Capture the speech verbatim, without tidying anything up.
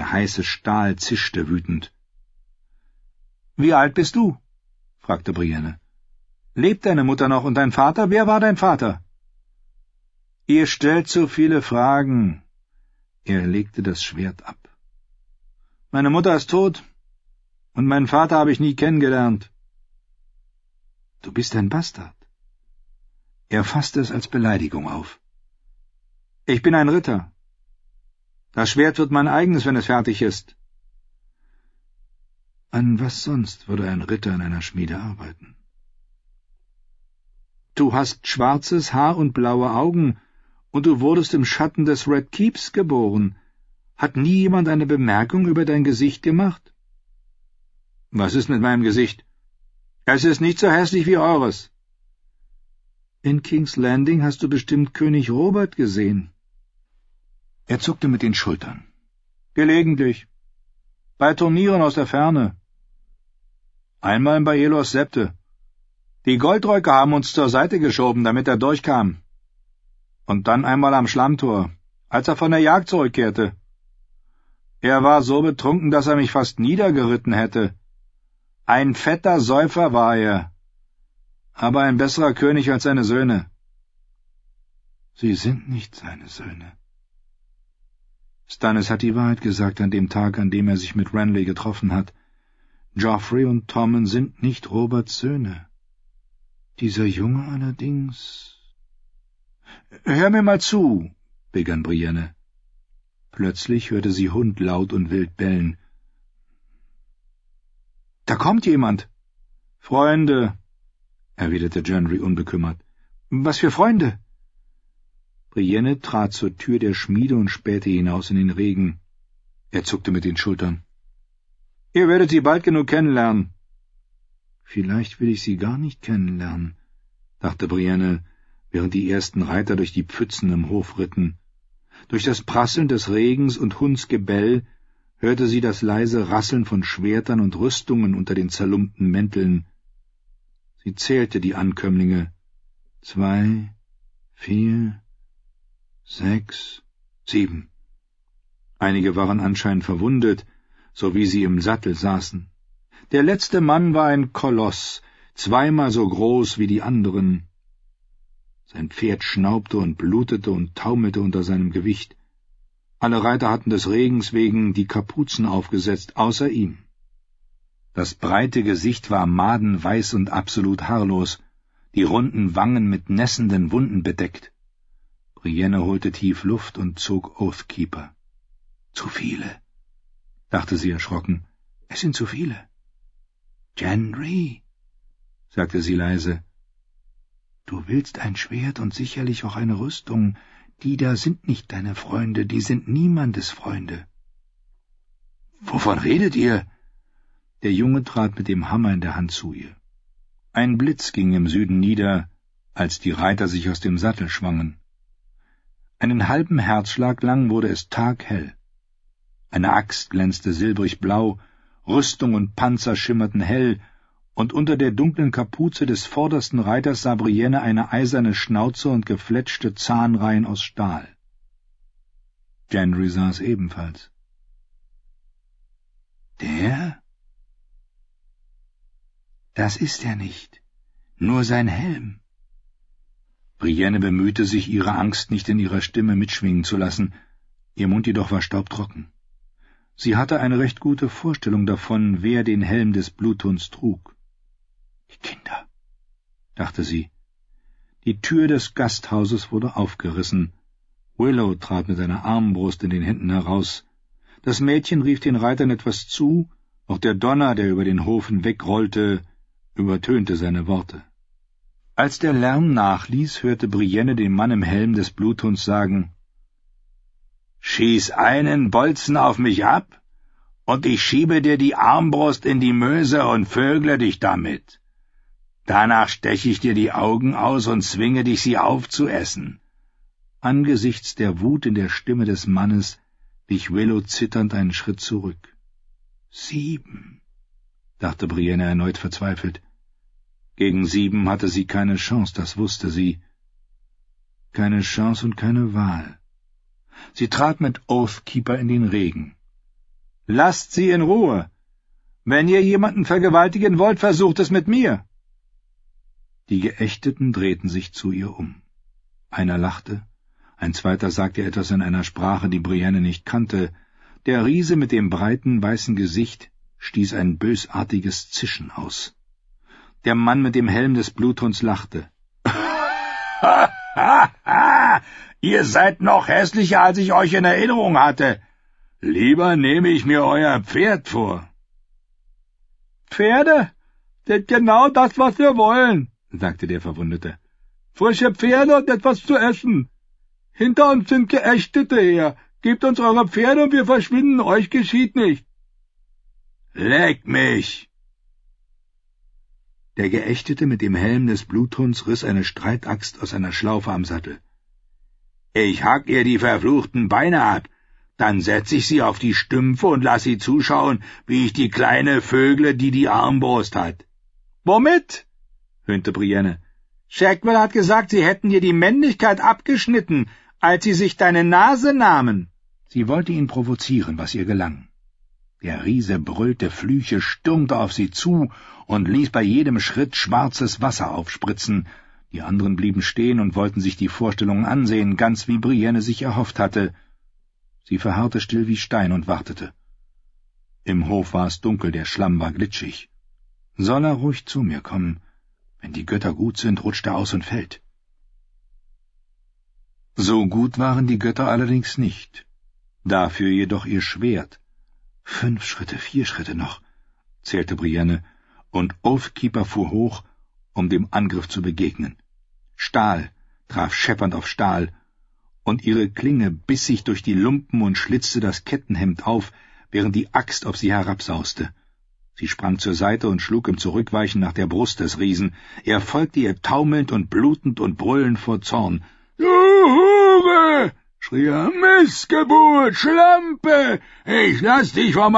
Der heiße Stahl zischte wütend. »Wie alt bist du?« fragte Brienne. »Lebt deine Mutter noch und dein Vater? Wer war dein Vater?« »Ihr stellt so viele Fragen.« Er legte das Schwert ab. »Meine Mutter ist tot, und meinen Vater habe ich nie kennengelernt.« »Du bist ein Bastard.« Er fasste es als Beleidigung auf. »Ich bin ein Ritter. Das Schwert wird mein eigenes, wenn es fertig ist.« An was sonst würde ein Ritter in einer Schmiede arbeiten? »Du hast schwarzes Haar und blaue Augen, und du wurdest im Schatten des Red Keeps geboren. Hat nie jemand eine Bemerkung über dein Gesicht gemacht?« »Was ist mit meinem Gesicht? Es ist nicht so hässlich wie eures.« »In King's Landing hast du bestimmt König Robert gesehen.« Er zuckte mit den Schultern. »Gelegentlich. Bei Turnieren aus der Ferne. Einmal in Baelos Septe. Die Goldröcke haben uns zur Seite geschoben, damit er durchkam. Und dann einmal am Schlammtor, als er von der Jagd zurückkehrte. Er war so betrunken, dass er mich fast niedergeritten hätte. Ein fetter Säufer war er, aber ein besserer König als seine Söhne.« »Sie sind nicht seine Söhne.« Stannis hat die Wahrheit gesagt an dem Tag, an dem er sich mit Renly getroffen hat. Joffrey und Tommen sind nicht Roberts Söhne. Dieser Junge allerdings... »Hör mir mal zu«, begann Brienne. Plötzlich hörte sie Hund laut und wild bellen. »Da kommt jemand!« »Freunde«, erwiderte Gendry unbekümmert. »Was für Freunde?« Brienne trat zur Tür der Schmiede und spähte hinaus in den Regen. Er zuckte mit den Schultern. »Ihr werdet sie bald genug kennenlernen.« »Vielleicht will ich sie gar nicht kennenlernen«, dachte Brienne, während die ersten Reiter durch die Pfützen im Hof ritten. Durch das Prasseln des Regens und Hundsgebell hörte sie das leise Rasseln von Schwertern und Rüstungen unter den zerlumpten Mänteln. Sie zählte die Ankömmlinge. Zwei, vier, sechs, sieben. Einige waren anscheinend verwundet, so wie sie im Sattel saßen. Der letzte Mann war ein Koloss, zweimal so groß wie die anderen. Sein Pferd schnaubte und blutete und taumelte unter seinem Gewicht. Alle Reiter hatten des Regens wegen die Kapuzen aufgesetzt, außer ihm. Das breite Gesicht war madenweiß und absolut haarlos, die runden Wangen mit nässenden Wunden bedeckt. Brienne holte tief Luft und zog Oathkeeper. »Zu viele«, dachte sie erschrocken. »Es sind zu viele.« »Gendry«, sagte sie leise, »du willst ein Schwert und sicherlich auch eine Rüstung. Die da sind nicht deine Freunde, die sind niemandes Freunde.« »Wovon redet ihr?« Der Junge trat mit dem Hammer in der Hand zu ihr. Ein Blitz ging im Süden nieder, als die Reiter sich aus dem Sattel schwangen. Einen halben Herzschlag lang wurde es taghell. Eine Axt glänzte silbrig blau, Rüstung und Panzer schimmerten hell, und unter der dunklen Kapuze des vordersten Reiters sah Brienne eine eiserne Schnauze und gefletschte Zahnreihen aus Stahl. Gendry sah es ebenfalls. »Der? Das ist er nicht, nur sein Helm.« Brienne bemühte sich, ihre Angst nicht in ihrer Stimme mitschwingen zu lassen, ihr Mund jedoch war staubtrocken. Sie hatte eine recht gute Vorstellung davon, wer den Helm des Bluthunds trug. »Die Kinder«, dachte sie. Die Tür des Gasthauses wurde aufgerissen. Willow trat mit einer Armbrust in den Händen heraus. Das Mädchen rief den Reitern etwas zu, auch der Donner, der über den Hof wegrollte, übertönte seine Worte. Als der Lärm nachließ, hörte Brienne den Mann im Helm des Bluthunds sagen, »Schieß einen Bolzen auf mich ab, und ich schiebe dir die Armbrust in die Möse und vögle dich damit. Danach steche ich dir die Augen aus und zwinge dich, sie aufzuessen.« Angesichts der Wut in der Stimme des Mannes wich Willow zitternd einen Schritt zurück. »Sieben«, dachte Brienne erneut verzweifelt. Gegen sieben hatte sie keine Chance, das wusste sie. Keine Chance und keine Wahl. Sie trat mit Oathkeeper in den Regen. »Lasst sie in Ruhe! Wenn ihr jemanden vergewaltigen wollt, versucht es mit mir!« Die Geächteten drehten sich zu ihr um. Einer lachte, ein zweiter sagte etwas in einer Sprache, die Brienne nicht kannte. Der Riese mit dem breiten, weißen Gesicht stieß ein bösartiges Zischen aus. Der Mann mit dem Helm des Bluthunds lachte. »Ha, ha, ha! Ihr seid noch hässlicher, als ich euch in Erinnerung hatte. Lieber nehme ich mir euer Pferd vor.« »Pferde sind genau das, was wir wollen«, sagte der Verwundete. »Frische Pferde und etwas zu essen. Hinter uns sind Geächtete her. Gebt uns eure Pferde und wir verschwinden, euch geschieht nicht.« »Leck mich!« Der Geächtete mit dem Helm des Bluthunds riss eine Streitaxt aus einer Schlaufe am Sattel. »Ich hack ihr die verfluchten Beine ab, dann setz ich sie auf die Stümpfe und lass sie zuschauen, wie ich die kleine vögle, die die Armbrust hat.« »Womit?« höhnte Brienne. »Shackwell hat gesagt, sie hätten dir die Männlichkeit abgeschnitten, als sie sich deine Nase nahmen.« Sie wollte ihn provozieren, was ihr gelang. Der Riese brüllte Flüche, stürmte auf sie zu und ließ bei jedem Schritt schwarzes Wasser aufspritzen. Die anderen blieben stehen und wollten sich die Vorstellung ansehen, ganz wie Brienne sich erhofft hatte. Sie verharrte still wie Stein und wartete. Im Hof war es dunkel, der Schlamm war glitschig. »Soll er ruhig zu mir kommen? Wenn die Götter gut sind, rutscht er aus und fällt.« So gut waren die Götter allerdings nicht. Dafür jedoch ihr Schwert. Fünf Schritte, vier Schritte noch, zählte Brienne, und Oathkeeper fuhr hoch, um dem Angriff zu begegnen. Stahl traf scheppernd auf Stahl, und ihre Klinge biss sich durch die Lumpen und schlitzte das Kettenhemd auf, während die Axt auf sie herabsauste. Sie sprang zur Seite und schlug im Zurückweichen nach der Brust des Riesen. Er folgte ihr taumelnd und blutend und brüllend vor Zorn. »Du Hure!« schrie er. »Missgeburt, Schlampe! Ich lass dich vom